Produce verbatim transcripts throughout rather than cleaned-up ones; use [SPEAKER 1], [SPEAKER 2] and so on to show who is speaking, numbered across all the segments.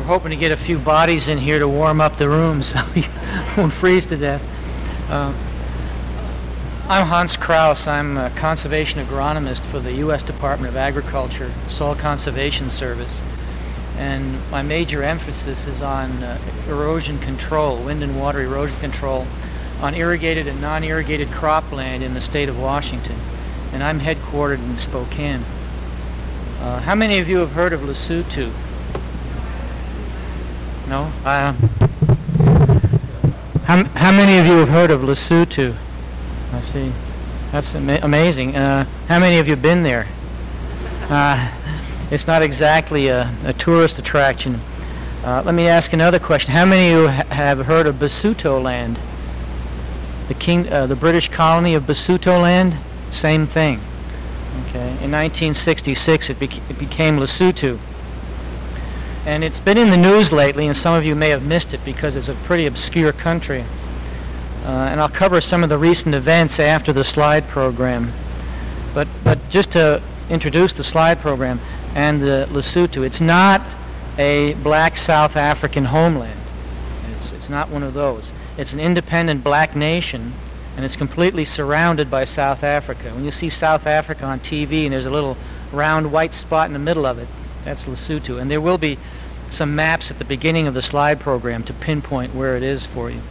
[SPEAKER 1] hoping to get a few bodies in here to warm up the room so we won't freeze to death. Uh, I'm Hans Kraus. I'm a conservation agronomist for the U S Department of Agriculture, Soil Conservation Service. And my major emphasis is on uh, erosion control, wind and water erosion control, on irrigated and non-irrigated cropland in the state of Washington. And I'm headquartered in Spokane. Uh, how many of you have heard of Lesotho? No? Uh, how, how many of you have heard of Lesotho? I see. That's ama- amazing. Uh, how many of you have been there? Uh, it's not exactly a, a tourist attraction. Uh, let me ask another question. How many of you ha- have heard of Basuto Land? The king, uh, the British colony of Basuto Land? Same thing. Okay. In nineteen sixty-six, it, bec- it became Lesotho. And it's been in the news lately, and some of you may have missed it because it's a pretty obscure country. Uh, and I'll cover some of the recent events after the slide program. But but just to introduce the slide program and the Lesotho, it's not a black South African homeland. It's, it's not one of those. It's an independent black nation, and it's completely surrounded by South Africa. When you see South Africa on T V and there's a little round white spot in the middle of it, that's Lesotho. And there will be some maps at the beginning of the slide program to pinpoint where it is for you.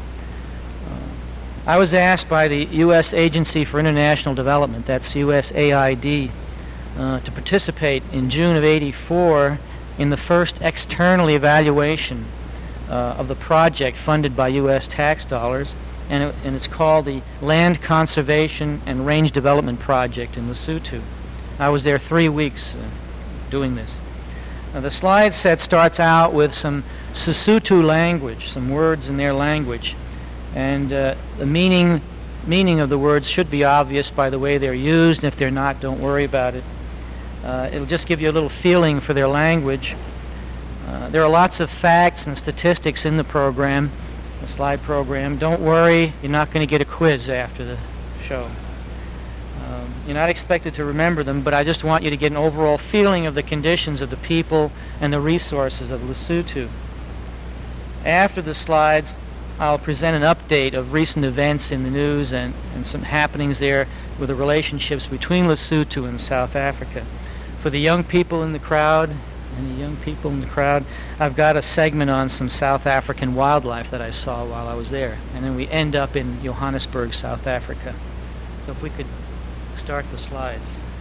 [SPEAKER 1] Uh, I was asked by the U S Agency for International Development, that's U S A I D, uh, to participate in June of eighty-four in the first external evaluation uh, of the project funded by U S tax dollars, and, it, and it's called the Land Conservation and Range Development Project in Lesotho. I was there three weeks uh, doing this. Now, the slide set starts out with some Sesotho language, some words in their language, and uh, the meaning meaning of the words should be obvious by the way they're used. If they're not, don't worry about it. Uh, it'll just give you a little feeling for their language. Uh, there are lots of facts and statistics in the program, the slide program. Don't worry, you're not going to get a quiz after the show. Um, you're not expected to remember them, but I just want you to get an overall feeling of the conditions of the people and the resources of Lesotho. After the slides, I'll present an update of recent events in the news and, and some happenings there with the relationships between Lesotho and South Africa. For the young people in the crowd, any young people in the crowd, I've got a segment on some South African wildlife that I saw while I was there. And then we end up in Johannesburg, South Africa. So if we could start the slides.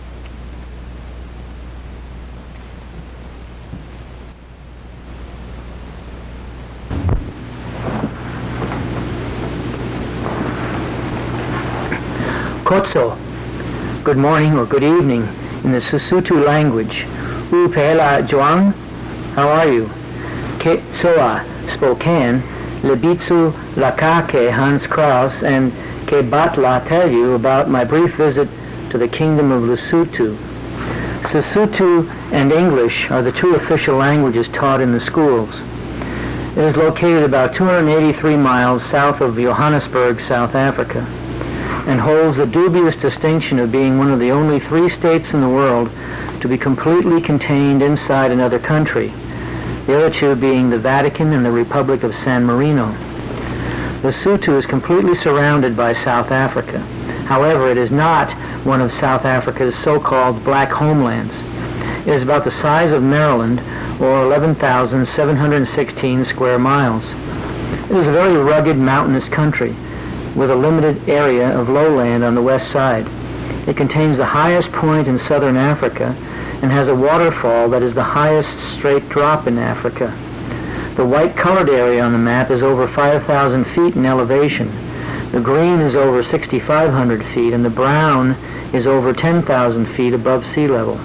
[SPEAKER 1] Kotso, good morning or good evening in the Sesotho language. U Pela Joang, how are you? Ke Tsoa, Spokane, Lebitsu Lakake, Hans Kraus, and Ke Batla tell you about my brief visit to the Kingdom of Lesotho. Sesotho and English are the two official languages taught in the schools. It is located about two hundred eighty-three miles south of Johannesburg, South Africa, and holds the dubious distinction of being one of the only three states in the world to be completely contained inside another country, the other two being the Vatican and the Republic of San Marino. Lesotho is completely surrounded by South Africa. However, it is not one of South Africa's so-called black homelands. It is about the size of Maryland, or eleven thousand seven hundred sixteen square miles. It is a very rugged mountainous country with a limited area of lowland on the west side. It contains the highest point in southern Africa and has a waterfall that is the highest straight drop in Africa. The white-colored area on the map is over five thousand feet in elevation. The green is over sixty-five hundred feet, and the brown is over ten thousand feet above sea level.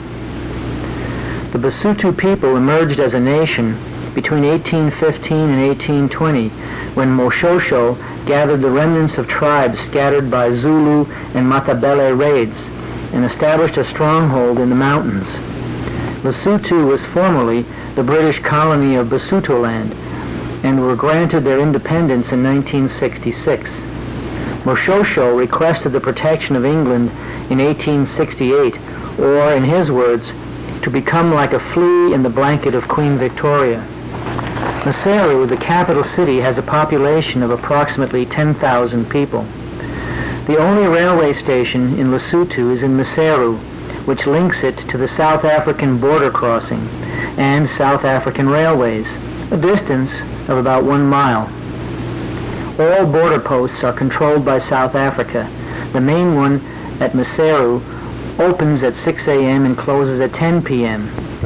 [SPEAKER 1] The Basotho people emerged as a nation between eighteen fifteen and eighteen twenty, when Moshosho gathered the remnants of tribes scattered by Zulu and Matabele raids and established a stronghold in the mountains. Lesotho was formerly the British colony of Basutoland and were granted their independence in nineteen sixty-six. Moshosho requested the protection of England in eighteen sixty-eight, or, in his words, to become like a flea in the blanket of Queen Victoria. Maseru, the capital city, has a population of approximately ten thousand people. The only railway station in Lesotho is in Maseru, which links it to the South African border crossing and South African railways, a distance of about one mile. All border posts are controlled by South Africa. The main one at Maseru opens at six a.m. and closes at ten p.m.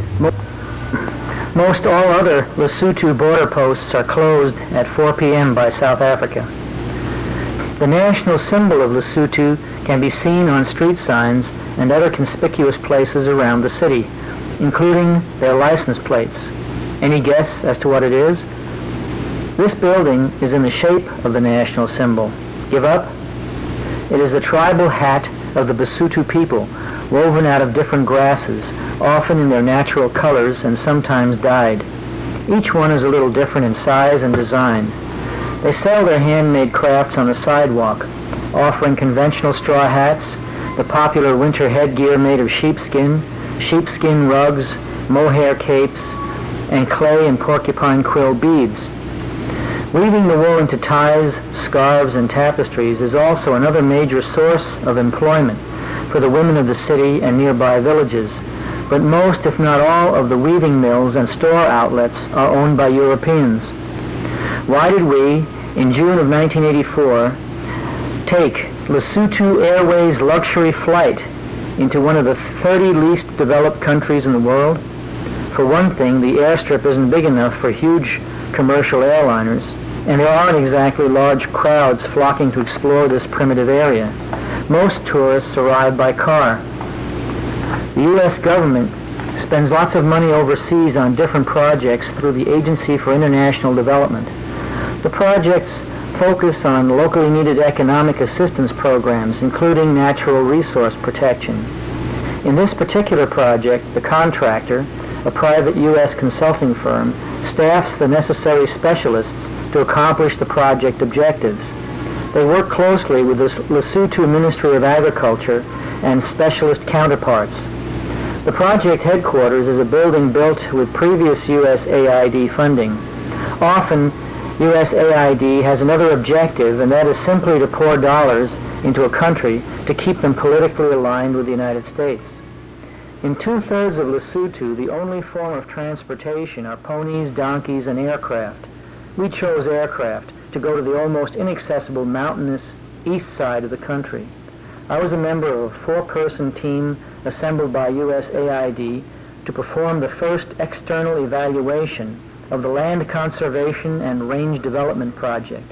[SPEAKER 1] Most all other Lesotho border posts are closed at four p.m. by South Africa. The national symbol of Lesotho can be seen on street signs and other conspicuous places around the city, including their license plates. Any guess as to what it is? This building is in the shape of the national symbol. Give up? It is the tribal hat of the Basotho people, woven out of different grasses, often in their natural colors and sometimes dyed. Each one is a little different in size and design. They sell their handmade crafts on the sidewalk, offering conventional straw hats, the popular winter headgear made of sheepskin, sheepskin rugs, mohair capes, and clay and porcupine quill beads. Weaving the wool into ties, scarves, and tapestries is also another major source of employment for the women of the city and nearby villages, but most, if not all, of the weaving mills and store outlets are owned by Europeans. Why did we, in June of nineteen eighty-four, take Lesotho Airways luxury flight into one of the thirty least developed countries in the world? For one thing, the airstrip isn't big enough for huge commercial airliners, and there aren't exactly large crowds flocking to explore this primitive area. Most tourists arrive by car. The U S government spends lots of money overseas on different projects through the Agency for International Development. The projects focus on locally needed economic assistance programs, including natural resource protection. In this particular project, the contractor, a private U S consulting firm, staffs the necessary specialists to accomplish the project objectives. They work closely with the Lesotho Ministry of Agriculture and specialist counterparts. The project headquarters is a building built with previous U S A I D funding. Often, U S A I D has another objective, and that is simply to pour dollars into a country to keep them politically aligned with the United States. In two-thirds of Lesotho, the only form of transportation are ponies, donkeys, and aircraft. We chose aircraft to go to the almost inaccessible mountainous east side of the country. I was a member of a four-person team assembled by U S A I D to perform the first external evaluation of the Land Conservation and Range Development Project.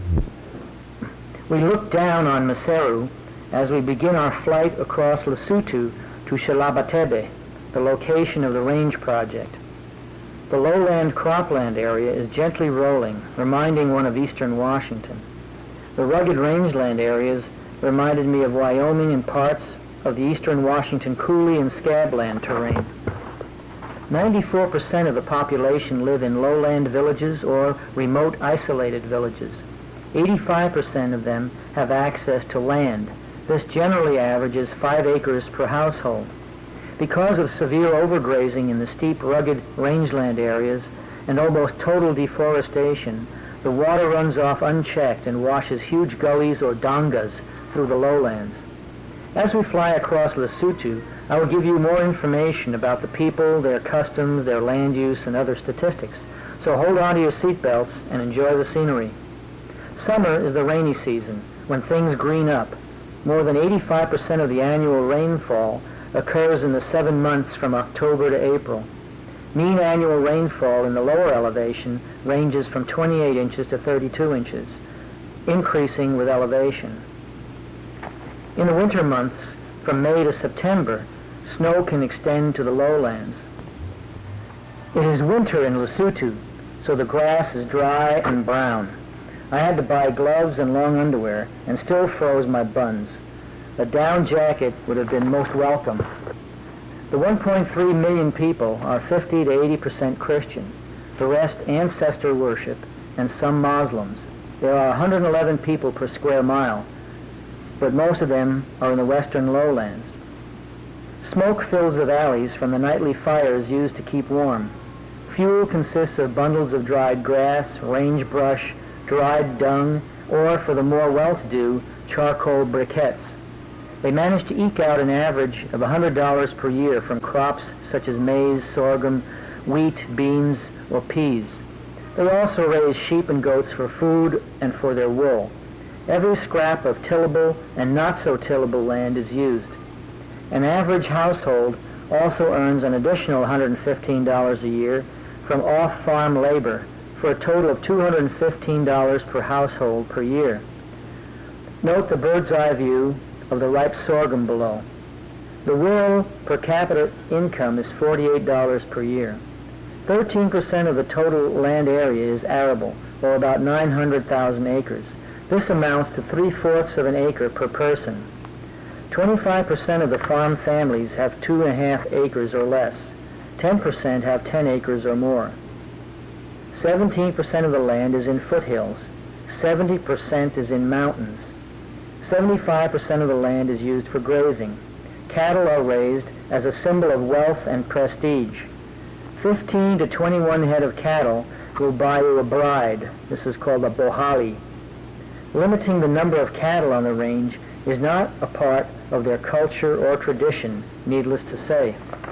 [SPEAKER 1] We looked down on Maseru as we begin our flight across Lesotho to Shalabatebe, the location of the Range Project. The lowland cropland area is gently rolling, reminding one of eastern Washington. The rugged rangeland areas reminded me of Wyoming and parts of the eastern Washington coulee and scabland terrain. ninety-four percent of the population live in lowland villages or remote isolated villages. eighty-five percent of them have access to land. This generally averages five acres per household. Because of severe overgrazing in the steep, rugged rangeland areas and almost total deforestation, the water runs off unchecked and washes huge gullies or dongas through the lowlands. As we fly across Lesotho, I will give you more information about the people, their customs, their land use, and other statistics. So hold on to your seatbelts and enjoy the scenery. Summer is the rainy season, when things green up. More than eighty-five percent of the annual rainfall occurs in the seven months from October to April. Mean annual rainfall in the lower elevation ranges from twenty-eight inches to thirty-two inches, increasing with elevation. In the winter months, from May to September, snow can extend to the lowlands. It is winter in Lesotho, so the grass is dry and brown. I had to buy gloves and long underwear and still froze my buns. A down jacket would have been most welcome. The one point three million people are fifty to eighty percent Christian, the rest ancestor worship, and some Muslims. There are one hundred eleven people per square mile, but most of them are in the western lowlands. Smoke fills the valleys from the nightly fires used to keep warm. Fuel consists of bundles of dried grass, range brush, dried dung, or, for the more well-to-do, charcoal briquettes. They manage to eke out an average of one hundred dollars per year from crops such as maize, sorghum, wheat, beans, or peas. They also raise sheep and goats for food and for their wool. Every scrap of tillable and not so tillable land is used. An average household also earns an additional one hundred fifteen dollars a year from off-farm labor, for a total of two hundred fifteen dollars per household per year. Note the bird's eye view of the ripe sorghum below. The rural per capita income is forty-eight dollars per year. thirteen percent of the total land area is arable, or about nine hundred thousand acres. This amounts to three-fourths of an acre per person. twenty-five percent of the farm families have two and a half acres or less. ten percent have ten acres or more. seventeen percent of the land is in foothills. seventy percent is in mountains. seventy-five percent of the land is used for grazing. Cattle are raised as a symbol of wealth and prestige. fifteen to twenty-one head of cattle will buy you a bride. This is called a bohali. Limiting the number of cattle on the range is not a part of their culture or tradition, needless to say.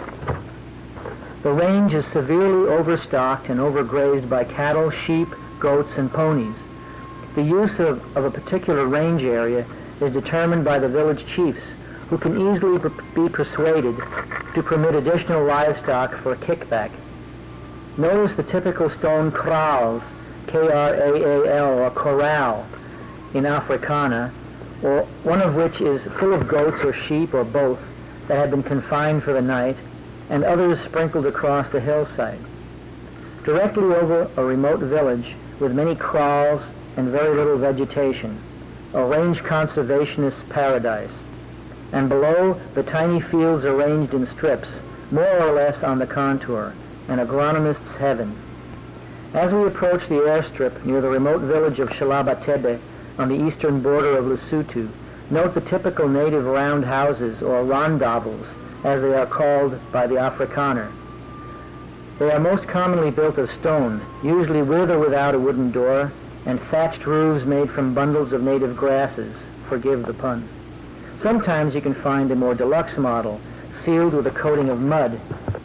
[SPEAKER 1] The range is severely overstocked and overgrazed by cattle, sheep, goats, and ponies. The use of, of a particular range area is determined by the village chiefs, who can easily be persuaded to permit additional livestock for a kickback. Notice the typical stone kraals, K R A A L, or corral, in Afrikaner, or one of which is full of goats or sheep or both that have been confined for the night, and others sprinkled across the hillside. Directly over a remote village with many kraals and very little vegetation, a range conservationist's paradise, and below the tiny fields arranged in strips, more or less on the contour, an agronomist's heaven. As we approach the airstrip near the remote village of Shalabatebe on the eastern border of Lesotho, note the typical native round houses, or rondavels, as they are called by the Afrikaner. They are most commonly built of stone, usually with or without a wooden door, and thatched roofs made from bundles of native grasses, forgive the pun. Sometimes you can find a more deluxe model, sealed with a coating of mud,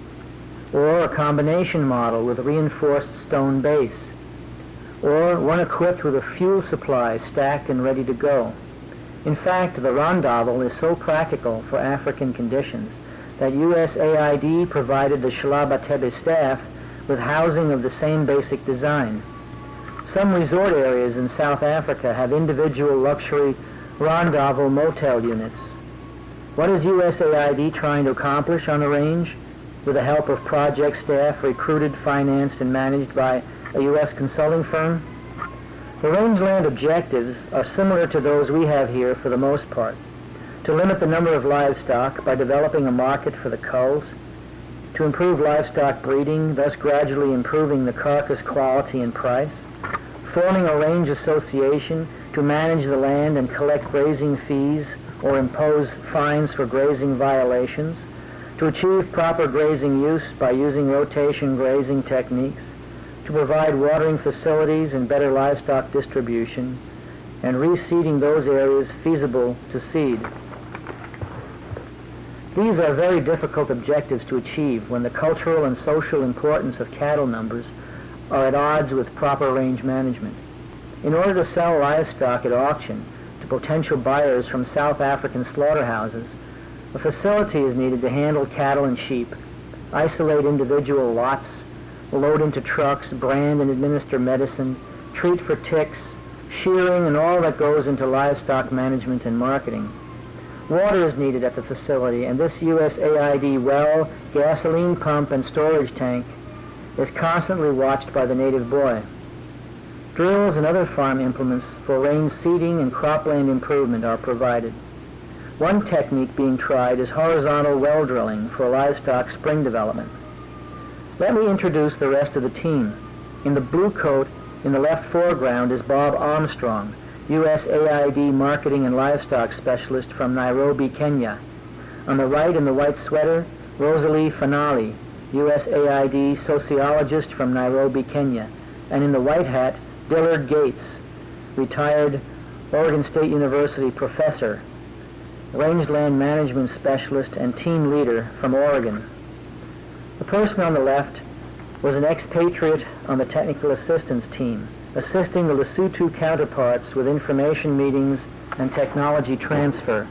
[SPEAKER 1] or a combination model with a reinforced stone base, or one equipped with a fuel supply stacked and ready to go. In fact, the rondavel is so practical for African conditions that U S A I D provided the Shalabatebe staff with housing of the same basic design. Some resort areas in South Africa have individual luxury rondavel motel units. What is U S A I D trying to accomplish on the range with the help of project staff recruited, financed, and managed by a U S consulting firm? The rangeland objectives are similar to those we have here for the most part: to limit the number of livestock by developing a market for the culls, to improve livestock breeding, thus gradually improving the carcass quality and price, forming a range association to manage the land and collect grazing fees or impose fines for grazing violations, to achieve proper grazing use by using rotation grazing techniques, to provide watering facilities and better livestock distribution, and reseeding those areas feasible to seed. These are very difficult objectives to achieve when the cultural and social importance of cattle numbers are at odds with proper range management. In order to sell livestock at auction to potential buyers from South African slaughterhouses, a facility is needed to handle cattle and sheep, isolate individual lots, load into trucks, brand and administer medicine, treat for ticks, shearing, and all that goes into livestock management and marketing. Water is needed at the facility, and this U S A I D well, gasoline pump, and storage tank is constantly watched by the native boy. Drills and other farm implements for range seeding and cropland improvement are provided. One technique being tried is horizontal well drilling for livestock spring development. Let me introduce the rest of the team. In the blue coat in the left foreground is Bob Armstrong, U S A I D Marketing and Livestock Specialist from Nairobi, Kenya. On the right in the white sweater, Rosalie Fanali,
[SPEAKER 2] U S A I D sociologist from Nairobi, Kenya, and in the white hat, Dillard Gates, retired Oregon State University professor, rangeland management specialist, and team leader from Oregon. The person on the left was an expatriate on the technical assistance team, assisting the Lesotho counterparts with information meetings and technology transfer.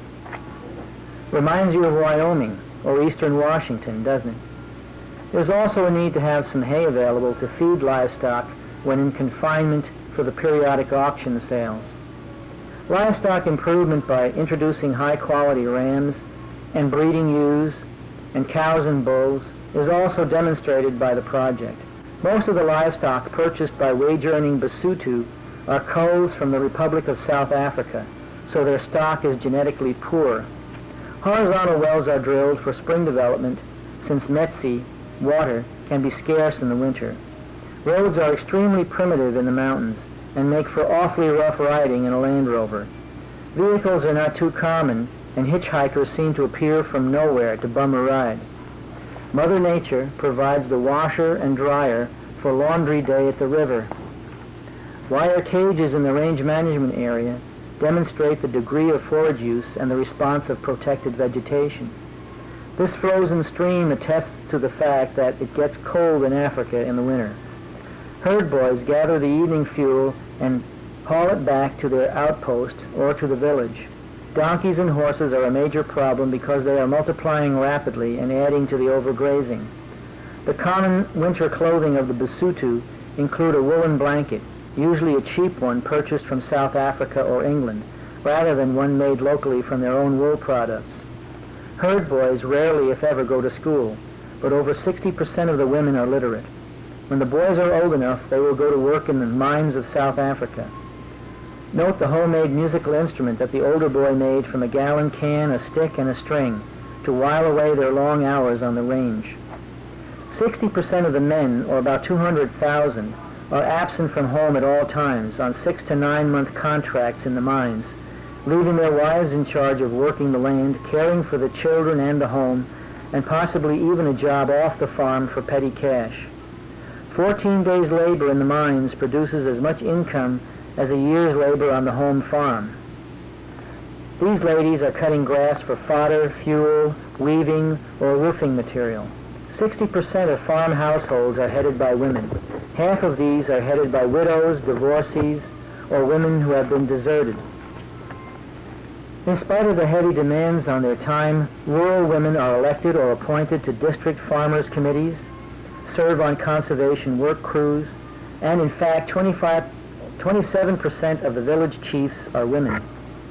[SPEAKER 2] Reminds you of Wyoming or eastern Washington, doesn't it? There's also a need to have some hay available to feed livestock when in confinement for the periodic auction sales. Livestock improvement by introducing high-quality rams and breeding ewes and cows and bulls is also demonstrated by the project. Most of the livestock purchased by wage-earning Basotho are culls from the Republic of South Africa, so their stock is genetically poor. Horizontal wells are drilled for spring development since Metsi, water, can be scarce in the winter. Roads are extremely primitive in the mountains and make for awfully rough riding in a Land Rover. Vehicles are not too common, and hitchhikers seem to appear from nowhere to bum a ride. Mother Nature provides the washer and dryer for laundry day at the river. Wire cages in the range management area demonstrate the degree of forage use and the response of protected vegetation. This frozen stream attests to the fact that it gets cold in Africa in the winter. Herd boys gather the evening fuel and haul it back to their outpost or to the village. Donkeys and horses are a major problem because they are multiplying rapidly and adding to the overgrazing. The common winter clothing of the Basotho include a woolen blanket, usually a cheap one purchased from South Africa or England, rather than one made locally from their own wool products. Herd boys rarely, if ever, go to school, but over sixty percent of the women are literate. When the boys are old enough, they will go to work in the mines of South Africa. Note the homemade musical instrument that the older boy made from a gallon can, a stick, and a string to while away their long hours on the range. sixty percent of the men, or about two hundred thousand, are absent from home at all times on six to nine month contracts in the mines, leaving their wives in charge of working the land, caring for the children and the home, and possibly even a job off the farm for petty cash. fourteen days' labor in the mines produces as much income as a year's labor on the home farm. These ladies are cutting grass for fodder, fuel, weaving, or roofing material. sixty percent of farm households are headed by women. Half of these are headed by widows, divorcees, or women who have been deserted. In spite of the heavy demands on their time, rural women are elected or appointed to district farmers' committees, serve on conservation work crews, and in fact twenty-five, twenty-seven percent of the village chiefs are women.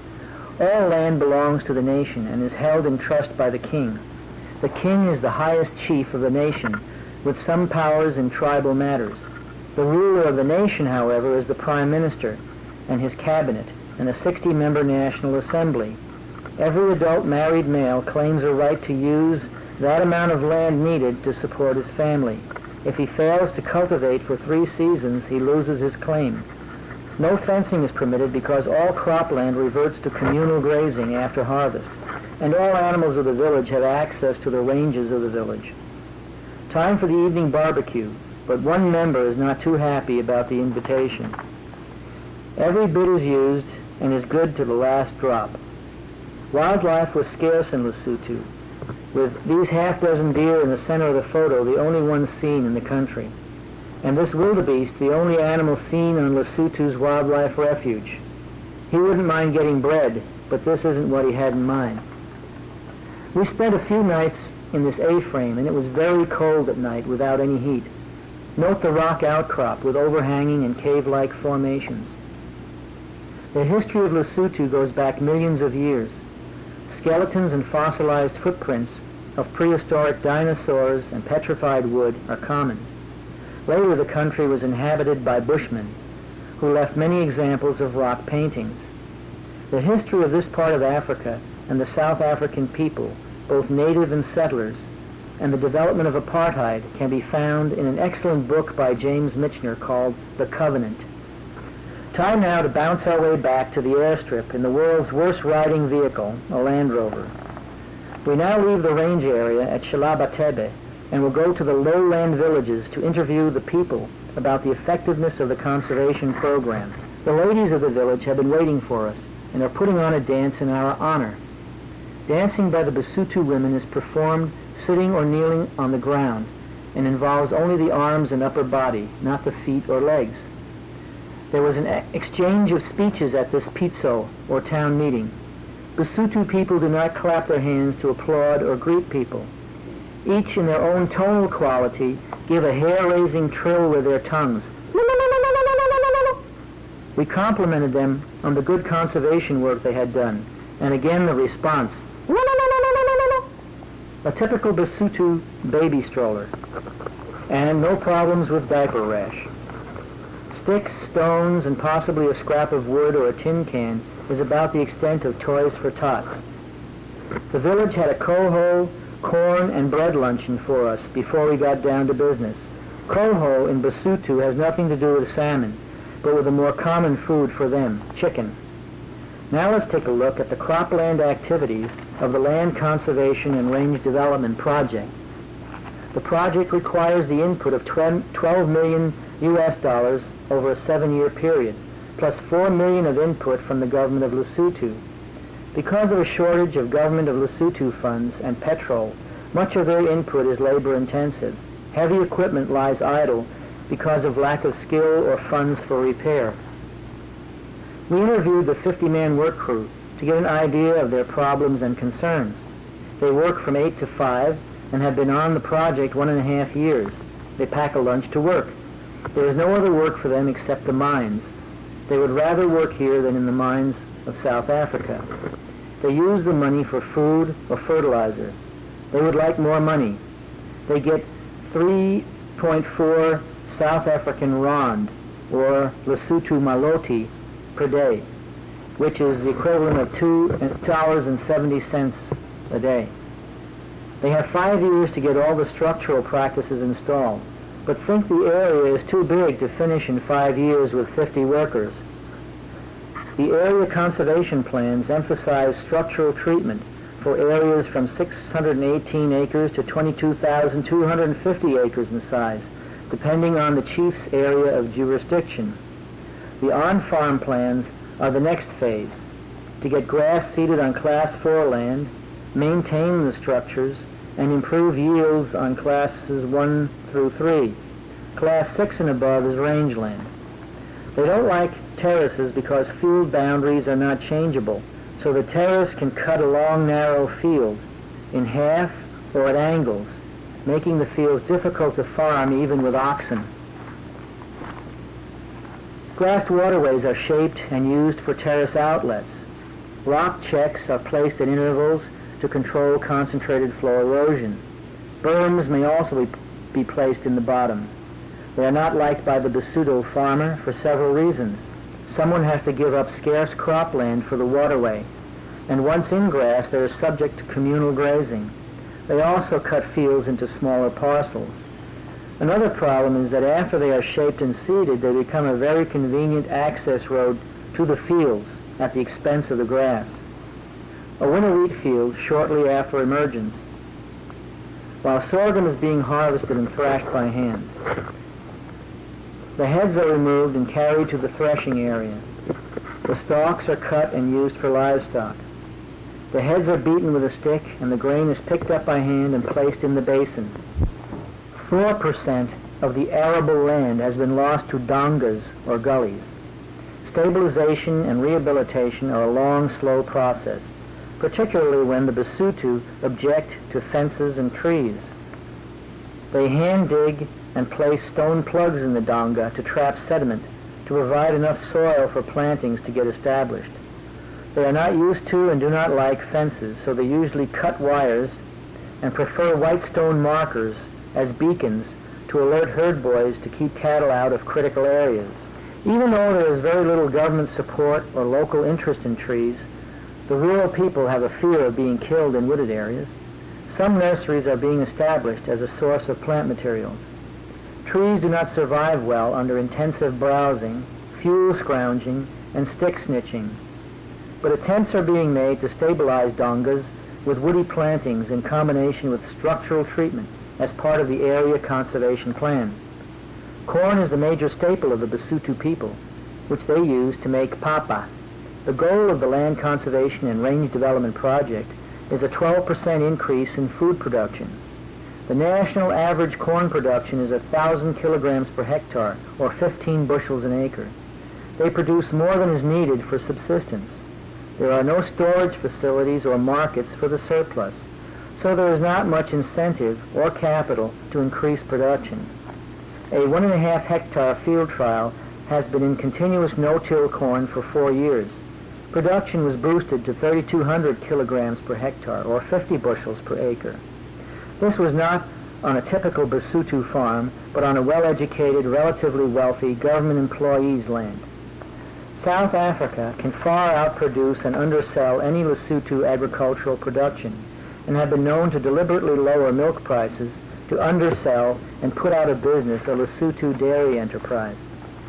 [SPEAKER 2] All land belongs to the nation and is held in trust by the king. The king is the highest chief of the nation, with some powers in tribal matters. The ruler of the nation, however, is the prime minister and his cabinet and a sixty-member National Assembly. Every adult married male claims a right to use that amount of land needed to support his family. If he fails to cultivate for three seasons, he loses his claim. No fencing is permitted because all cropland reverts to communal grazing after harvest, and all animals of the village have access to the ranges of the village. Time for the evening barbecue, but one member is not too happy about the invitation. Every bit is used and is good to the last drop. Wildlife was scarce in Lesotho, with these half-dozen deer in the center of the photo the only ones seen in the country, and this wildebeest the only animal seen on Lesotho's wildlife refuge. He wouldn't mind getting bread, but this isn't what he had in mind. We spent a few nights in this A-frame, and it was very cold at night without any heat. Note the rock outcrop with overhanging and cave-like formations. The history of Lesotho goes back millions of years. Skeletons and fossilized footprints of prehistoric dinosaurs and petrified wood are common. Later, the country was inhabited by Bushmen, who left many examples of rock paintings. The history of this part of Africa and the South African people, both native and settlers, and the development of apartheid can be found in an excellent book by James Michener called The Covenant. Time now to bounce our way back to the airstrip in the world's worst riding vehicle, a Land Rover. We now leave the range area at Shilaba Tebe and will go to the lowland villages to interview the people about the effectiveness of the conservation program. The ladies of the village have been waiting for us and are putting on a dance in our honor. Dancing by the Basotho women is performed sitting or kneeling on the ground and involves only the arms and upper body, not the feet or legs. There was an exchange of speeches at this pitso, or town meeting. Basotho people do not clap their hands to applaud or greet people. Each in their own tonal quality give a hair-raising trill with their tongues. We complimented them on the good conservation work they had done, and again the response, a typical Basotho baby stroller, and no problems with diaper rash. Sticks, stones, and possibly a scrap of wood or a tin can is about the extent of toys for tots. The village had a coho, corn, and bread luncheon for us before we got down to business. Coho in Basotho has nothing to do with salmon, but with a more common food for them, chicken. Now let's take a look at the cropland activities of the Land Conservation and Range Development Project. The project requires the input of twelve million U S dollars over a seven-year period, plus four million of input from the government of Lesotho. Because of a shortage of government of Lesotho funds and petrol, much of their input is labor-intensive. Heavy equipment lies idle because of lack of skill or funds for repair. We interviewed the fifty-man work crew to get an idea of their problems and concerns. They work from eight to five and have been on the project one and a half years. They pack a lunch to work. There is no other work for them except the mines. They would rather work here than in the mines of South Africa. They use the money for food or fertilizer. They would like more money. They get three point four South African rand, or Lesotho maloti, per day, which is the equivalent of two dollars and seventy cents a day. They have five years to get all the structural practices installed, but think the area is too big to finish in five years with fifty workers. The area conservation plans emphasize structural treatment for areas from six hundred eighteen acres to twenty-two thousand two hundred fifty acres in size, depending on the chief's area of jurisdiction. The on-farm plans are the next phase, to get grass seeded on Class four land, maintain the structures, and improve yields on Classes one through three. Class six and above is rangeland. They don't like terraces because field boundaries are not changeable, so the terrace can cut a long, narrow field in half or at angles, making the fields difficult to farm even with oxen. Grassed waterways are shaped and used for terrace outlets. Rock checks are placed at intervals to control concentrated flow erosion. Berms may also be, be placed in the bottom. They are not liked by the Basotho farmer for several reasons. Someone has to give up scarce cropland for the waterway, and once in grass they are subject to communal grazing. They also cut fields into smaller parcels. Another problem is that after they are shaped and seeded, they become a very convenient access road to the fields at the expense of the grass. A winter wheat field shortly after emergence, while sorghum is being harvested and thrashed by hand. The heads are removed and carried to the threshing area. The stalks are cut and used for livestock. The heads are beaten with a stick, and the grain is picked up by hand and placed in the basin. Four percent of the arable land has been lost to dongas, or gullies. Stabilization and rehabilitation are a long, slow process, particularly when the Basotho object to fences and trees. They hand dig and place stone plugs in the donga to trap sediment to provide enough soil for plantings to get established. They are not used to and do not like fences, so they usually cut wires and prefer white stone markers as beacons to alert herd boys to keep cattle out of critical areas. Even though there is very little government support or local interest in trees, the rural people have a fear of being killed in wooded areas. Some nurseries are being established as a source of plant materials. Trees do not survive well under intensive browsing, fuel scrounging, and stick snitching. But attempts are being made to stabilize dongas with woody plantings in combination with structural treatment as part of the Area Conservation Plan. Corn is the major staple of the Basotho people, which they use to make papa. The goal of the Land Conservation and Range Development Project is a twelve percent increase in food production. The national average corn production is one thousand kilograms per hectare, or fifteen bushels an acre. They produce more than is needed for subsistence. There are no storage facilities or markets for the surplus, so there is not much incentive or capital to increase production. A one and a half hectare field trial has been in continuous no-till corn for four years. Production was boosted to thirty-two hundred kilograms per hectare, or fifty bushels per acre. This was not on a typical Basotho farm, but on a well-educated, relatively wealthy government employee's land. South Africa can far outproduce and undersell any Lesotho agricultural production, and have been known to deliberately lower milk prices to undersell and put out of business a Lesotho dairy enterprise.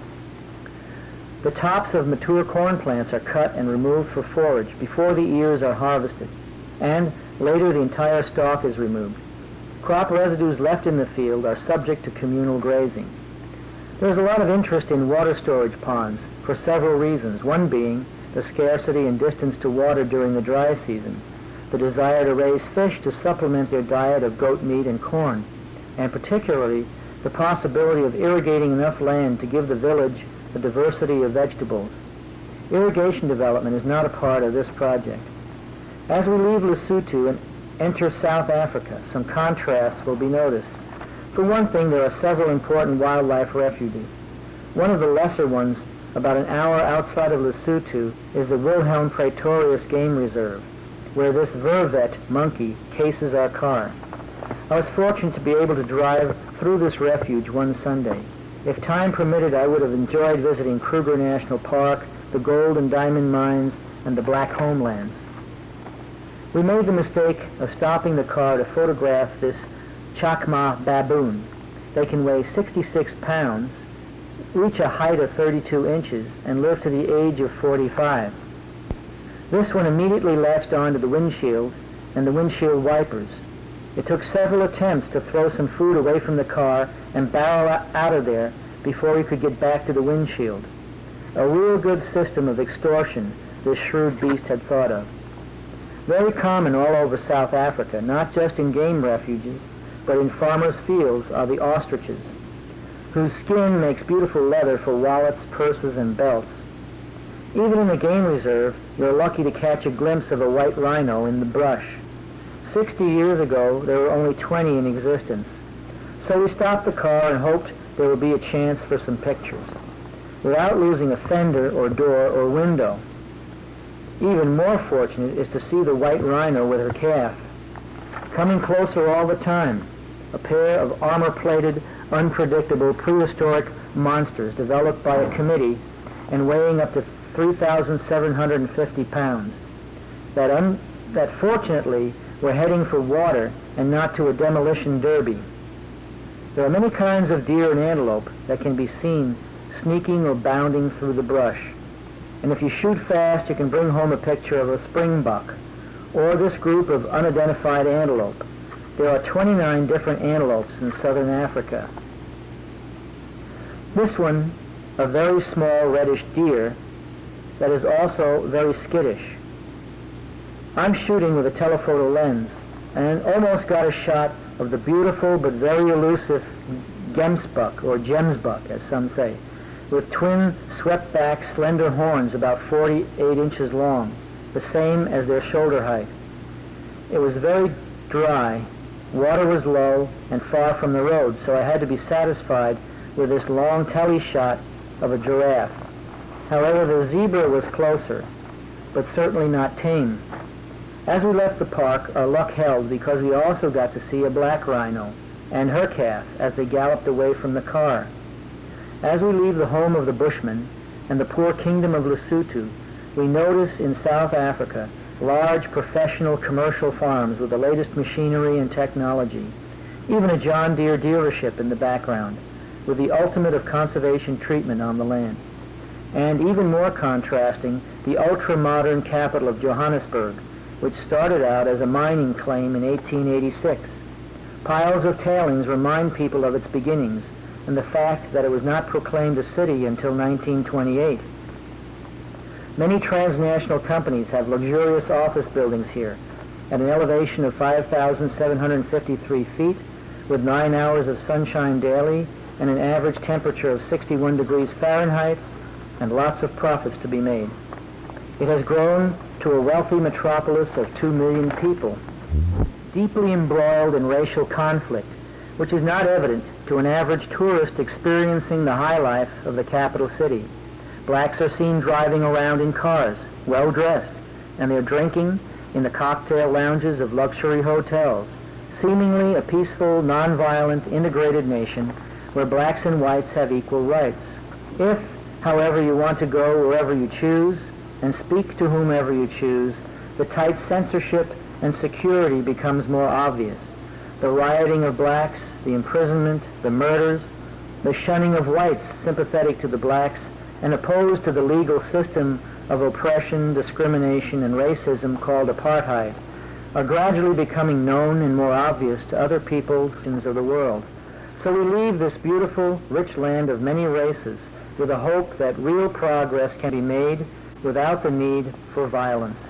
[SPEAKER 2] The tops of mature corn plants are cut and removed for forage before the ears are harvested, and later the entire stalk is removed. Crop residues left in the field are subject to communal grazing. There is a lot of interest in water storage ponds for several reasons, one being the scarcity and distance to water during the dry season, the desire to raise fish to supplement their diet of goat meat and corn, and particularly the possibility of irrigating enough land to give the village a diversity of vegetables. Irrigation development is not a part of this project. As we leave Lesotho and enter South Africa, some contrasts will be noticed. For one thing, there are several important wildlife refuges. One of the lesser ones, about an hour outside of Lesotho, is the Wilhelm Praetorius Game Reserve, where this vervet monkey cases our car. I was fortunate to be able to drive through this refuge one Sunday. If time permitted, I would have enjoyed visiting Kruger National Park, the gold and diamond mines, and the black homelands. We made the mistake of stopping the car to photograph this Chacma baboon. They can weigh sixty-six pounds, reach a height of thirty-two inches, and live to the age of forty-five. This one immediately latched onto the windshield and the windshield wipers. It took several attempts to throw some food away from the car and barrel out of there before he could get back to the windshield. A real good system of extortion this shrewd beast had thought of. Very common all over South Africa, not just in game refuges, but in farmers' fields, are the ostriches, whose skin makes beautiful leather for wallets, purses, and belts. Even in the game reserve, you're lucky to catch a glimpse of a white rhino in the brush. Sixty years ago, there were only twenty in existence. So we stopped the car and hoped there would be a chance for some pictures, without losing a fender or door or window. Even more fortunate is to see the white rhino with her calf, coming closer all the time, a pair of armor-plated, unpredictable, prehistoric monsters developed by a committee and weighing up to three thousand seven hundred fifty pounds, that, un- that fortunately were heading for water and not to a demolition derby. There are many kinds of deer and antelope that can be seen sneaking or bounding through the brush. And if you shoot fast, you can bring home a picture of a springbuck, or this group of unidentified antelope. There are twenty-nine different antelopes in southern Africa. This one, a very small reddish deer that is also very skittish. I'm shooting with a telephoto lens and almost got a shot of the beautiful but very elusive gemsbuck, or gemsbuck as some say, with twin swept-back slender horns about forty-eight inches long, the same as their shoulder height. It was very dry, water was low and far from the road, so I had to be satisfied with this long tele shot of a giraffe. However, the zebra was closer, but certainly not tame. As we left the park, our luck held because we also got to see a black rhino and her calf as they galloped away from the car. As we leave the home of the Bushmen and the poor kingdom of Lesotho, we notice in South Africa large professional commercial farms with the latest machinery and technology, even a John Deere dealership in the background, with the ultimate of conservation treatment on the land. And even more contrasting, the ultra-modern capital of Johannesburg, which started out as a mining claim in eighteen eighty-six. Piles of tailings remind people of its beginnings and the fact that it was not proclaimed a city until nineteen twenty-eight. Many transnational companies have luxurious office buildings here at an elevation of five thousand seven hundred fifty-three feet, with nine hours of sunshine daily and an average temperature of sixty-one degrees Fahrenheit, and lots of profits to be made. It has grown to a wealthy metropolis of two million people, deeply embroiled in racial conflict, which is not evident to an average tourist experiencing the high life of the capital city. Blacks are seen driving around in cars, well-dressed, and they're drinking in the cocktail lounges of luxury hotels, seemingly a peaceful, non-violent, integrated nation where blacks and whites have equal rights. If, however, you want to go wherever you choose and speak to whomever you choose, the tight censorship and security becomes more obvious. The rioting of blacks, the imprisonment, the murders, the shunning of whites sympathetic to the blacks and opposed to the legal system of oppression, discrimination, and racism called apartheid, are gradually becoming known and more obvious to other peoples of the world. So we leave this beautiful, rich land of many races with a hope that real progress can be made without the need for violence.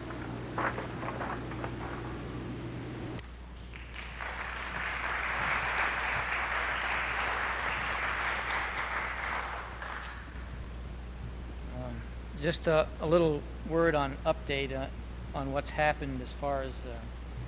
[SPEAKER 1] Just a, a little word on update uh, on what's happened as far as uh, uh,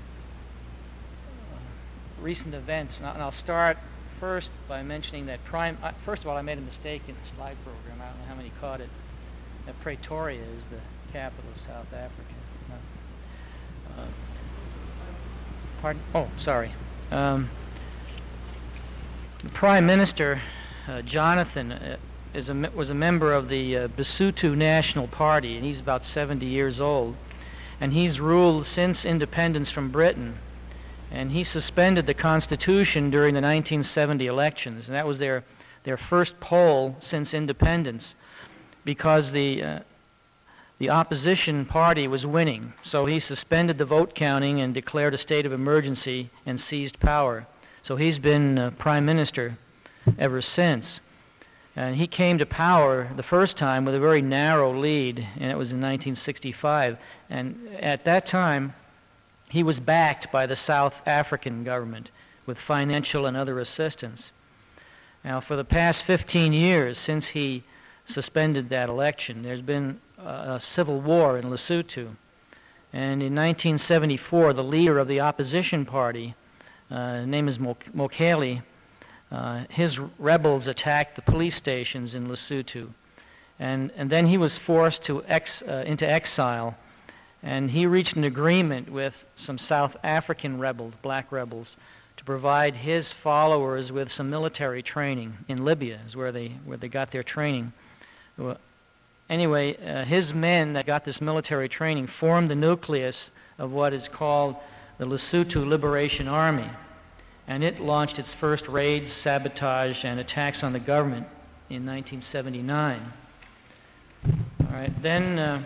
[SPEAKER 1] recent events. And, I, and I'll start first by mentioning that Prime. Uh, first of all, I made a mistake in the slide program. I don't know how many caught it. That Pretoria is the capital of South Africa. No. Uh, pardon? Oh, sorry. Um, the Prime Minister, uh, Jonathan. Uh, Is a, was a member of the uh, Basotho National Party, and he's about seventy years old. And he's ruled since independence from Britain. And he suspended the Constitution during the nineteen seventy elections, and that was their, their first poll since independence, because the, uh, the opposition party was winning. So he suspended the vote counting and declared a state of emergency and seized power. So he's been uh, Prime Minister ever since. And he came to power the first time with a very narrow lead, and it was in nineteen sixty-five. And at that time, he was backed by the South African government with financial and other assistance. Now, for the past fifteen years since he suspended that election, there's been a, a civil war in Lesotho. And in nineteen seventy-four, the leader of the opposition party, uh, his name is Mok- Mokele, Uh, his rebels attacked the police stations in Lesotho, and and then he was forced to ex uh, into exile, and he reached an agreement with some South African rebels, black rebels, to provide his followers with some military training in Libya, is where they where they got their training. Well, anyway, uh, his men that got this military training formed the nucleus of what is called the Lesotho Liberation Army. And it launched its first raids, sabotage, and attacks on the government in nineteen seventy-nine. All right, then uh,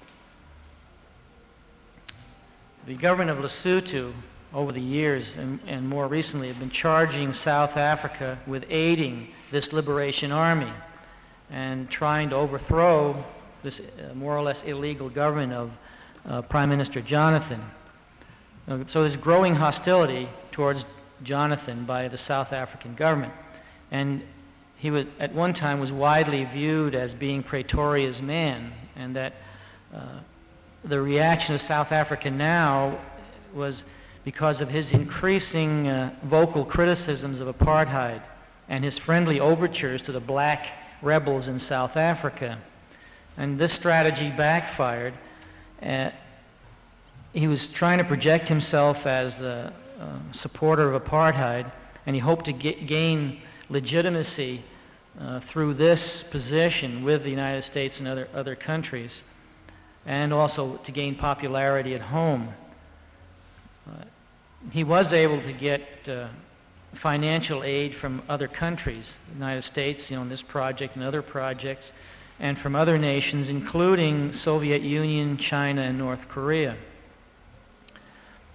[SPEAKER 1] the government of Lesotho, over the years and, and more recently, have been charging South Africa with aiding this liberation army and trying to overthrow this uh, more or less illegal government of uh, Prime Minister Jonathan. Uh, so there's growing hostility towards Jonathan by the South African government, and he was at one time was widely viewed as being Pretoria's man, and that uh, the reaction of South Africa now was because of his increasing uh, vocal criticisms of apartheid and his friendly overtures to the black rebels in South Africa. And this strategy backfired. Uh, he was trying to project himself as the Uh, supporter of apartheid, and he hoped to get, gain legitimacy uh, through this position with the United States and other other countries, and also to gain popularity at home. Uh, he was able to get uh, financial aid from other countries, the United States, you know, in this project and other projects, and from other nations, including Soviet Union, China, and North Korea.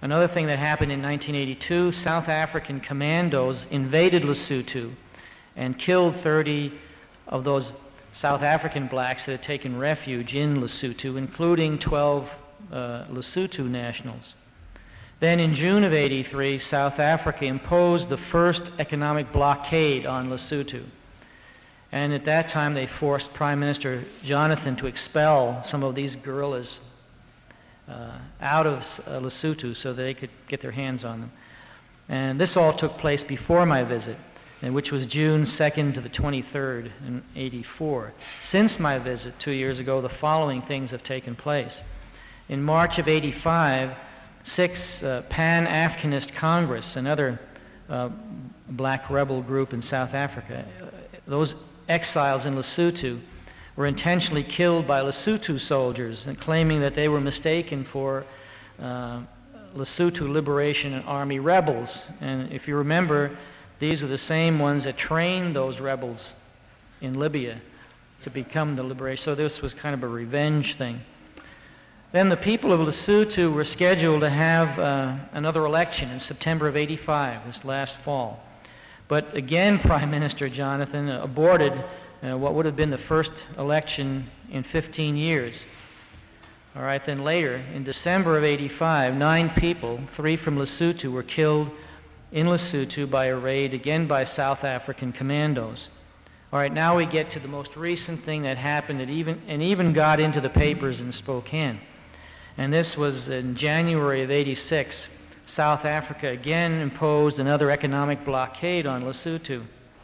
[SPEAKER 1] Another thing that happened in nineteen eighty-two, South African commandos invaded Lesotho and killed thirty of those South African blacks that had taken refuge in Lesotho, including twelve uh, Lesotho nationals. Then in June of eighty-three, South Africa imposed the first economic blockade on Lesotho. And at that time, they forced Prime Minister Jonathan to expel some of these guerrillas uh, out of uh, Lesotho so they could get their hands on them. And this all took place before my visit, and which was June second to the twenty-third in eighty-four. Since my visit two years ago, the following things have taken place. In March of eighty-five, six uh, Pan-Africanist Congress, another uh, black rebel group in South Africa, uh, those exiles in Lesotho were intentionally killed by Lesotho soldiers, and claiming that they were mistaken for uh, Lesotho Liberation Army rebels. And if you remember, these are the same ones that trained those rebels in Libya to become the liberation. So this was kind of a revenge thing. Then the people of Lesotho were scheduled to have uh, another election in September of eighty-five, this last fall. But again, Prime Minister Jonathan aborted uh, what would have been the first election in fifteen years. All right, then later, in December of eighty-five, nine people, three from Lesotho, were killed in Lesotho by a raid, again by South African commandos. All right, now we get to the most recent thing that happened that even, and even got into the papers in Spokane. And this was in January of eighty-six. South Africa again imposed another economic blockade on Lesotho.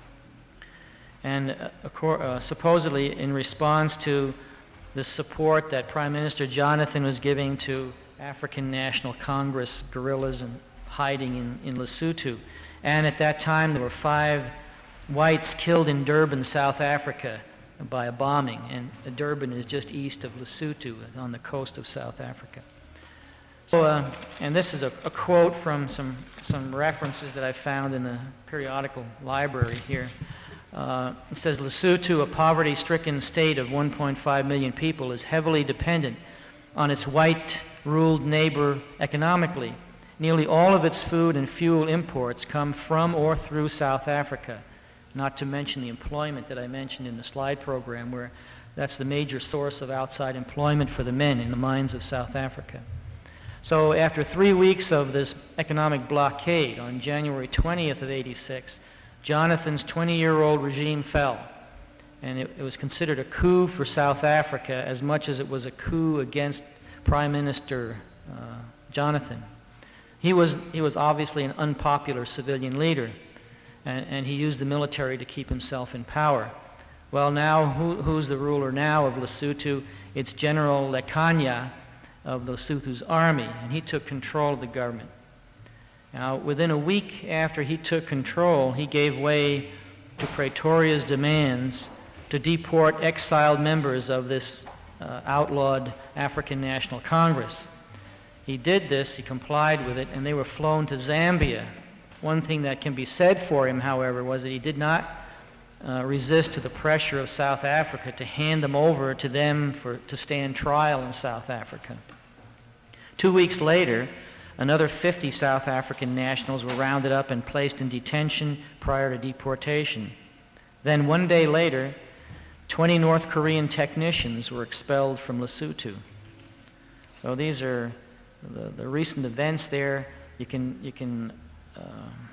[SPEAKER 1] And uh, uh, supposedly in response to the support that Prime Minister Jonathan was giving to African National Congress guerrillas and hiding in, in Lesotho. And at that time there were five whites killed in Durban, South Africa by a bombing. And Durban is just east of Lesotho, on the coast of South Africa. So, uh, and this is a, a quote from some, some references that I found in the periodical library here. Uh, it says, Lesotho, a poverty-stricken state of one point five million people, is heavily dependent on its white-ruled neighbor economically. Nearly all of its food and fuel imports come from or through South Africa, not to mention the employment that I mentioned in the slide program, where that's the major source of outside employment for the men in the mines of South Africa. So after three weeks of this economic blockade, on January twentieth of eighty-six, Jonathan's twenty-year-old regime fell. And it, it was considered a coup for South Africa as much as it was a coup against Prime Minister uh, Jonathan. He was, he was obviously an unpopular civilian leader, and, and he used the military to keep himself in power. Well, now, who, who's the ruler now of Lesotho? It's General Lekhanya of Lesotho's army, and he took control of the government. Now, within a week after he took control, he gave way to Pretoria's demands to deport exiled members of this uh, outlawed African National Congress. He did this, he complied with it, and they were flown to Zambia. One thing that can be said for him, however, was that he did not uh, resist to the pressure of South Africa to hand them over to them for, to stand trial in South Africa. Two weeks later, another fifty South African nationals were rounded up and placed in detention prior to deportation. Then one day later, twenty North Korean technicians were expelled from Lesotho. So these are the, the recent events there. You can, you can uh,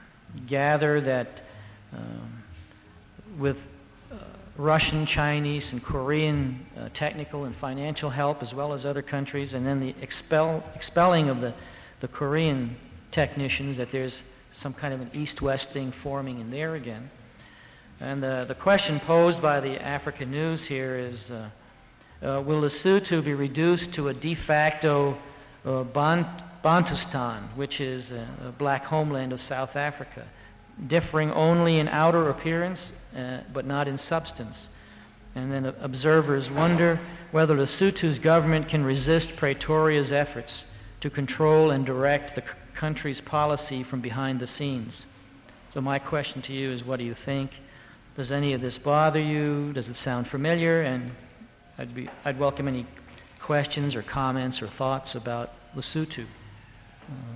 [SPEAKER 1] gather that um, with uh, Russian, Chinese, and Korean uh, technical and financial help, as well as other countries, and then the expel, expelling of the, the Korean technicians, that there's some kind of an east-west thing forming in there again. And uh, the question posed by the Africa News here is, uh, uh, will Lesotho be reduced to a de facto uh, Bant- Bantustan, which is a, a black homeland of South Africa, differing only in outer appearance, uh, but not in substance? And then uh, observers wonder whether Lesotho's government can resist Pretoria's efforts to control and direct the c- country's policy from behind the scenes. So my question to you is, what do you think? Does any of this bother you? Does it sound familiar? And I'd be, I'd welcome any questions or comments or thoughts about Lesotho. Um,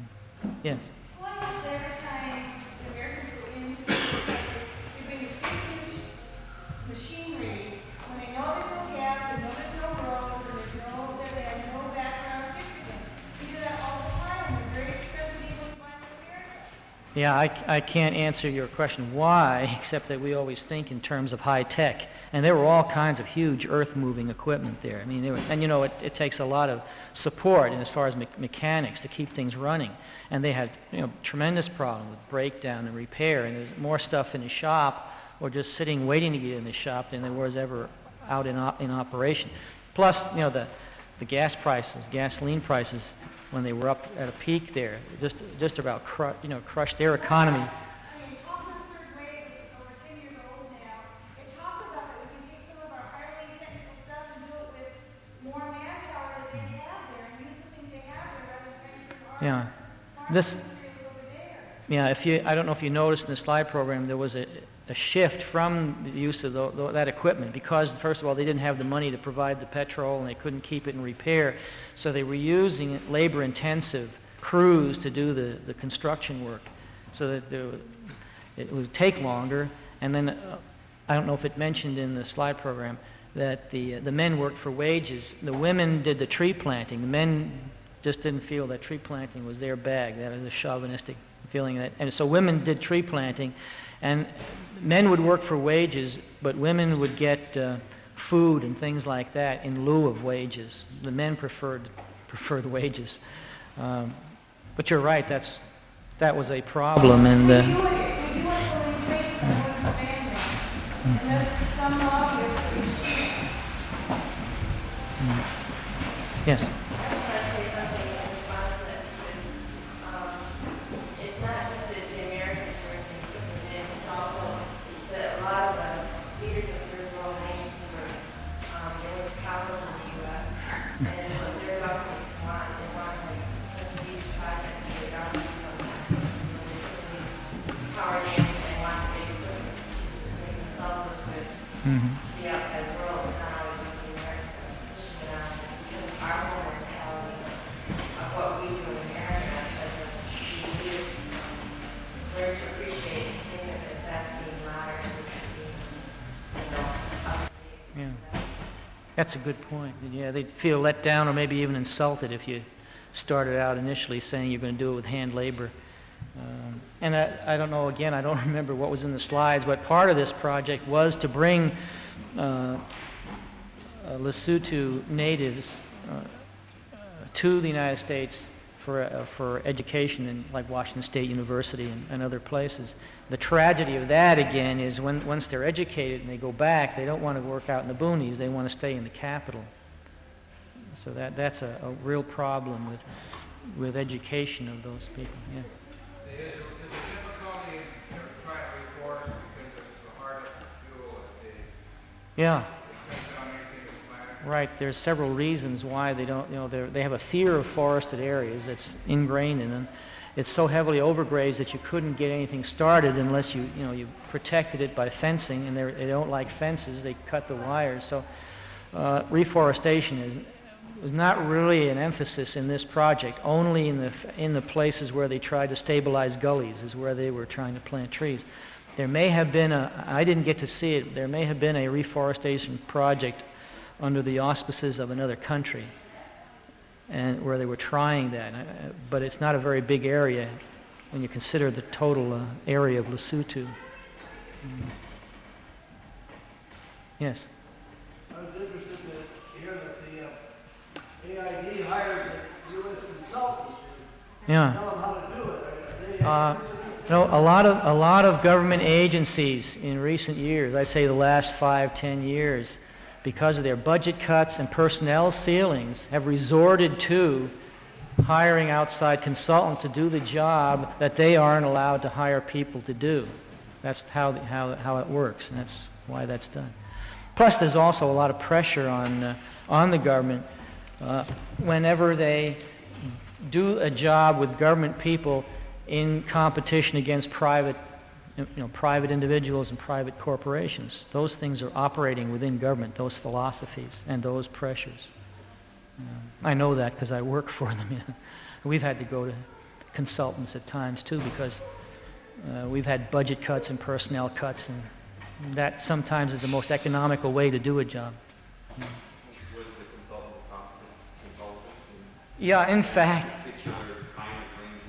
[SPEAKER 1] Yes.
[SPEAKER 3] Why is every time the Americans go into the country, they bring a huge machinery when they know there's no gas, they know there's no roads, and there's no, they have no background fixing it. We do that all the time. They're very expensive even when you buy in America.
[SPEAKER 1] Yeah, I, I can't answer your question why, except that we always think in terms of high tech. And there were all kinds of huge earth-moving equipment there. I mean, there were, and you know, it, it takes a lot of support as far as me- mechanics to keep things running. And they had, you know, tremendous problem with breakdown and repair. And there's more stuff in the shop or just sitting waiting to get in the shop than there was ever out in op- in operation. Plus, you know, the the gas prices, gasoline prices, when they were up at a peak there, just just about cru- you know crushed their economy.
[SPEAKER 3] I mean, talk to the third grade, which is over ten years old now. It talks about that we can take some of our highly technical stuff and do it with more manpower that they have there and use the things they have there rather than paying for our
[SPEAKER 1] Yeah, this.
[SPEAKER 3] materials over there.
[SPEAKER 1] Yeah, if you, I don't know if you noticed in the slide program, there was a, a shift from the use of the, the, that equipment because, first of all, they didn't have the money to provide the petrol and they couldn't keep it in repair, so they were using labor-intensive crews to do the, the construction work, so that there, it would take longer. And then, uh, I don't know if it mentioned in the slide program that the uh, the men worked for wages. The women did the tree planting. The men just didn't feel that tree planting was their bag. That was a chauvinistic feeling. That, and so women did tree planting, and men would work for wages, but women would get uh, food and things like that in lieu of wages. The men preferred preferred wages. Um, but you're right. That's that was a problem, and. Uh,
[SPEAKER 3] We do it, we do it when we break someone's family. And there's some lobbyists that we shoot.
[SPEAKER 1] yes. Mm-hmm. Yeah, that's a good point. Yeah, they'd feel let down or maybe even insulted if you started out initially saying you're going to do it with hand labor. Um, and I, I don't know, again, I don't remember what was in the slides, but part of this project was to bring uh, uh, Lesotho natives uh, uh, to the United States for uh, for education in like Washington State University and, and other places. The tragedy of that, again, is when once they're educated and they go back, they don't want to work out in the boonies, they want to stay in the capital. So that that's a, a real problem with with education of those people, yeah.
[SPEAKER 4] There's a difficulty in trying to reforest because of the hardness of fuel and the
[SPEAKER 1] Yeah.
[SPEAKER 4] depends on anything that's planted.
[SPEAKER 1] Right. There's several reasons why they don't, you know, they they have a fear of forested areas that's ingrained in them. It's so heavily overgrazed that you couldn't get anything started unless you, you know, you protected it by fencing, and they're- they don't like fences. They cut the wires. So uh, reforestation is was not really an emphasis in this project. Only in the in the places where they tried to stabilize gullies is where they were trying to plant trees. There may have been a, I didn't get to see it, there may have been a reforestation project under the auspices of another country, and where they were trying that. Uh, But it's not a very big area when you consider the total uh, area of Lesotho. Mm. Yes.
[SPEAKER 5] I was interested to hear that the uh, A I D hired the U S consultants to
[SPEAKER 1] Yeah.
[SPEAKER 5] tell them how to do it. Are they
[SPEAKER 1] Uh, you know, a lot of a lot of government agencies in recent years, I'd say the last five, ten years, because of their budget cuts and personnel ceilings, have resorted to hiring outside consultants to do the job that they aren't allowed to hire people to do. That's how the, how how it works, and that's why that's done. Plus, there's also a lot of pressure on uh, on the government uh, whenever they do a job with government people in competition against private, you know, private individuals and private corporations. Those things are operating within government, those philosophies and those pressures. Um, I know that because I work for them. We've had to go to consultants at times too, because uh, we've had budget cuts and personnel cuts, and that sometimes is the most economical way to do a job.
[SPEAKER 6] Was the consultant a competent consultant?
[SPEAKER 1] Yeah, in fact.
[SPEAKER 6] Particular kind of range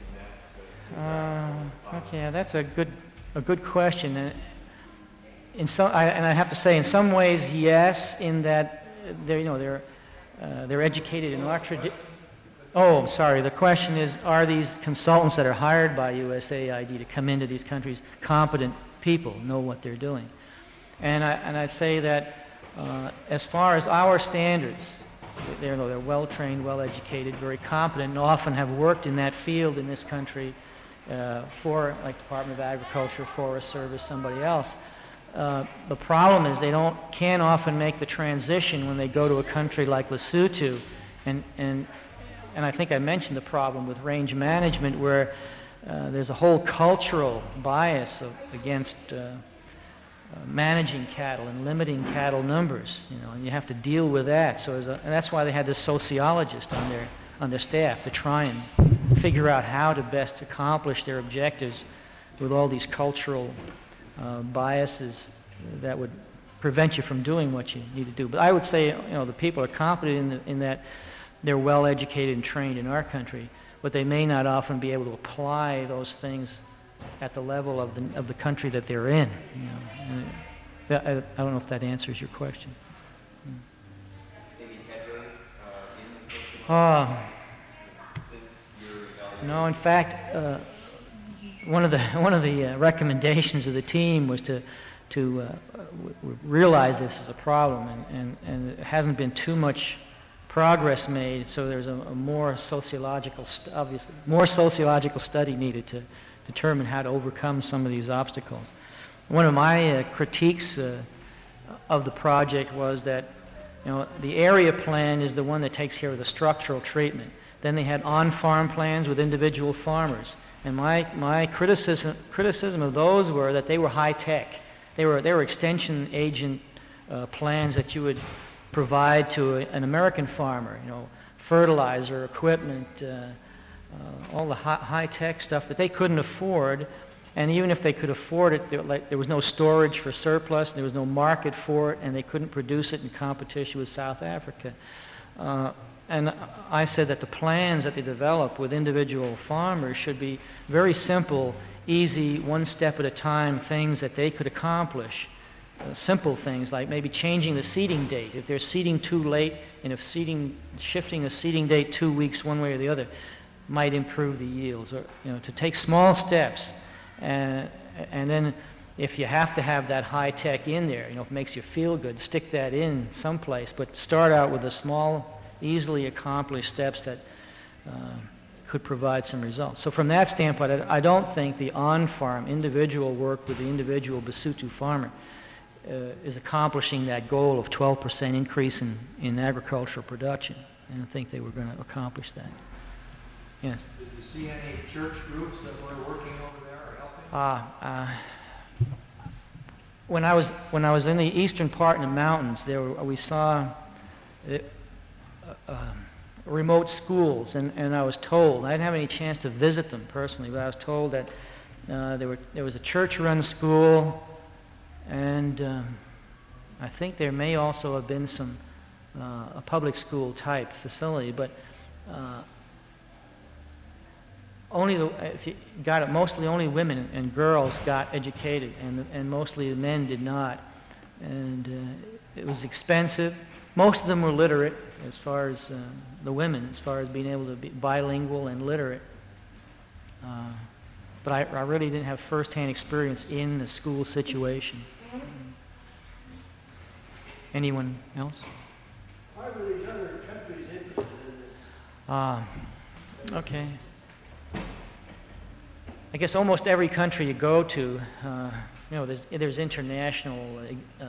[SPEAKER 6] management and that?
[SPEAKER 1] Uh, okay, that's a good a good question. And in some, I, and I have to say, in some ways, yes. In that, they're you know they're uh, they're educated in our tradition. Oh, sorry. The question is, are these consultants that are hired by U S A I D to come into these countries competent people, know what they're doing? And I and I'd say that uh, as far as our standards, they're they're well trained, well educated, very competent, and often have worked in that field in this country uh, for, like, Department of Agriculture, Forest Service, somebody else. Uh, the problem is they don't can't often make the transition when they go to a country like Lesotho, and and and I think I mentioned the problem with range management, where uh, there's a whole cultural bias of, against uh, uh, managing cattle and limiting cattle numbers, you know, and you have to deal with that. So, as a, and that's why they had this sociologist on their on their staff to try and figure out how to best accomplish their objectives with all these cultural uh, biases that would prevent you from doing what you need to do. But I would say, you know, the people are competent in, the, in that they're well educated and trained in our country, but they may not often be able to apply those things at the level of the of the country that they're in. You know. And I, I don't know if that answers your question.
[SPEAKER 6] Any headway uh, in the social
[SPEAKER 1] Oh,
[SPEAKER 6] since your evaluation?
[SPEAKER 1] no. In fact, uh, one of the one of the uh, recommendations of the team was to to uh, w- w- realize this is a problem, and, and, and it hasn't been too much progress made. So there's a, a more sociological, st- obviously, more sociological study needed to determine how to overcome some of these obstacles. One of my uh, critiques uh, of the project was that, you know, the area plan is the one that takes care of the structural treatment. Then they had on-farm plans with individual farmers, and my my criticism criticism of those were that they were high-tech. They were they were extension agent uh, plans that you would provide to a, an American farmer, you know, fertilizer, equipment, uh, uh, all the high, high-tech stuff that they couldn't afford. And even if they could afford it, there, like, there was no storage for surplus, there was no market for it, and they couldn't produce it in competition with South Africa. Uh, and I said that the plans that they develop with individual farmers should be very simple, easy, one step at a time things that they could accomplish. Uh, simple things like maybe changing the seeding date. If they're seeding too late, and if seeding, shifting a seeding date two weeks one way or the other might improve the yields. Or, you know, to take small steps. Uh, and then if you have to have that high tech in there, you know, if it makes you feel good, stick that in someplace. But start out with the small, easily accomplished steps that uh, could provide some results. So from that standpoint, I, I don't think the on-farm individual work with the individual Basotho farmer uh, is accomplishing that goal of twelve percent increase in, in agricultural production. I don't think they were going to accomplish that. Yes?
[SPEAKER 5] Did you see any church groups that were working over there or helping?
[SPEAKER 1] Uh, uh, when I was when I was in the eastern part in the mountains, there were, we saw uh, uh, remote schools, and, and I was told, I didn't have any chance to visit them personally, but I was told that uh, there were there was a church-run school, and um, I think there may also have been some uh, a public school type facility, but. Uh, Only the, if you got it, mostly only women and girls got educated, and and mostly the men did not, and uh, it was expensive. Most of them were literate, as far as uh, the women, as far as being able to be bilingual and literate. Uh, but I, I really didn't have first-hand experience in the school situation. Anyone else?
[SPEAKER 5] Why were these other countries interested in this?
[SPEAKER 1] Ah, okay. I guess almost every country you go to, uh, you know, there's there's international. Uh,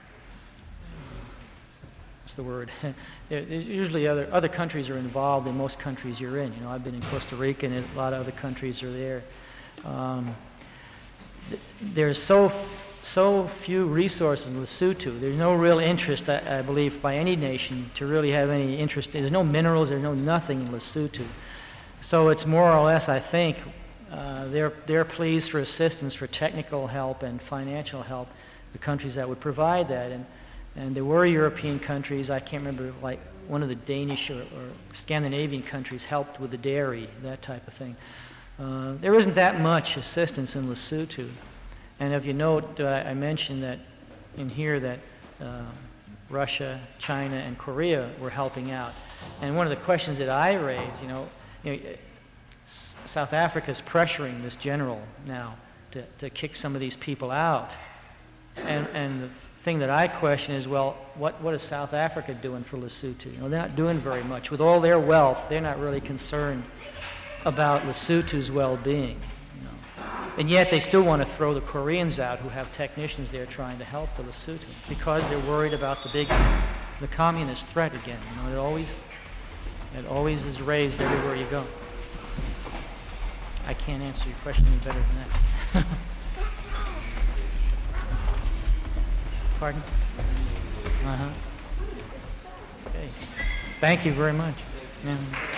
[SPEAKER 1] what's the word? there, there's usually other other countries are involved in most countries you're in. You know, I've been in Costa Rica, and a lot of other countries are there. Um, th- there's so so few resources in Lesotho. There's no real interest, I, I believe, by any nation to really have any interest. There's no minerals. There's no nothing in Lesotho. so it's more or less, I think, uh, they're they're pleased for assistance, for technical help and financial help, the countries that would provide that. And and there were European countries, I can't remember, like one of the Danish or, or Scandinavian countries helped with the dairy, that type of thing. Uh, there isn't that much assistance in Lesotho. And if you note, uh, I mentioned that in here that uh, Russia, China, and Korea were helping out. And one of the questions that I raised, you know, you know S- South Africa is pressuring this general now to, to kick some of these people out. And, and the thing that I question is, well, what, what is South Africa doing for Lesotho? You know, they're not doing very much. With all their wealth, they're not really concerned about Lesotho's well-being. You know. And yet they still want to throw the Koreans out who have technicians there trying to help the Lesotho because they're worried about the big, the communist threat again. You know, it always, it always is raised everywhere you go. I can't answer your question any better than that. Pardon? Uh-huh. Okay. Thank you very much. Yeah.